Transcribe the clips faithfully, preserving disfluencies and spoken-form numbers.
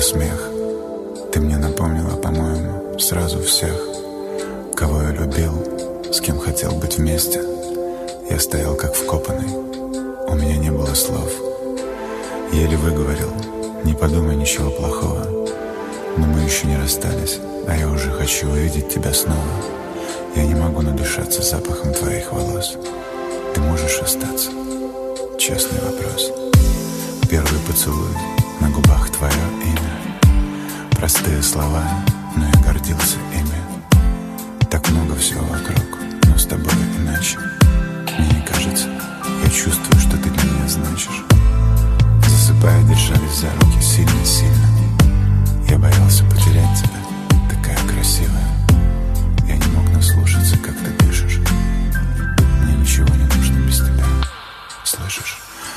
какой-то смех. Ты мне напомнила, по-моему, сразу всех, кого я любил, с кем хотел быть вместе. Я стоял как вкопанный, у меня не было слов. Еле выговорил: не подумай ничего плохого. Но мы еще не расстались, а я уже хочу увидеть тебя снова. Я не могу надышаться запахом твоих волос. Ты можешь остаться? Честный вопрос. Первый поцелуй, на губах твое имя. Простые слова, но я гордился ими. Так много всего вокруг, но с тобой иначе. Мне не кажется, я чувствую, что ты для меня значишь. Засыпая, держались за руки сильно-сильно. Я боялся потерять тебя, такая красивая. Я не мог наслушаться, как ты дышишь. Мне ничего не нужно без тебя, слышишь?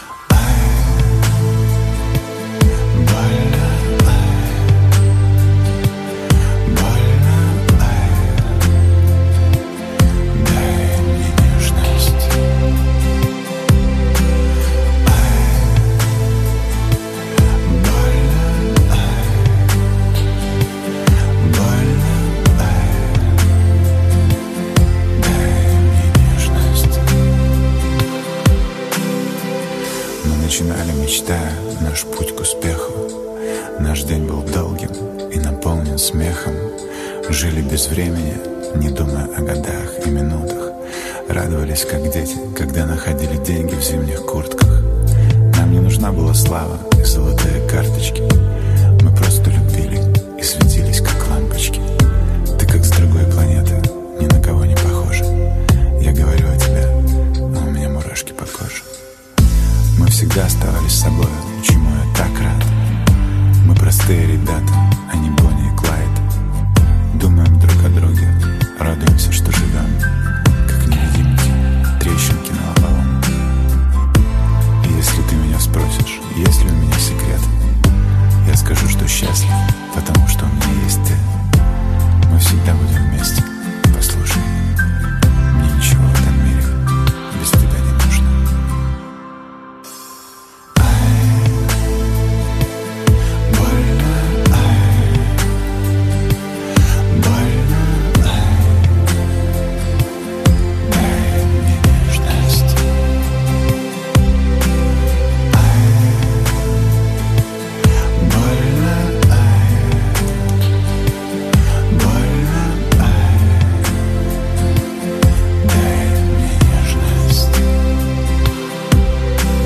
Начинали, мечтая наш путь к успеху. Наш день был долгим и наполнен смехом. Жили без времени, не думая о годах и минутах. Радовались, как дети, когда находили деньги в зимних куртках. Нам не нужна была слава и золотые карточки. Мы просто любили и светились, как лампочки. Ты как с другой планеты, ни на кого не похожа. Я говорю о тебе, а у меня мурашки по коже. Мы всегда оставались собой, чему я так рад. Мы простые ребята, а не Бонни и Клайд. Думаем друг о друге, радуемся, что живем, как невидимки, трещинки на лобовом. И если ты меня спросишь, есть ли у меня секрет, я скажу, что счастлив, потому что у меня есть ты. Мы всегда будем вместе, послушай. Мне ничего в этом мире без тебя не нужно.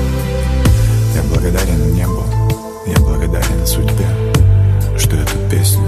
Я благодарен небу, я благодарен судьбе, что эту песню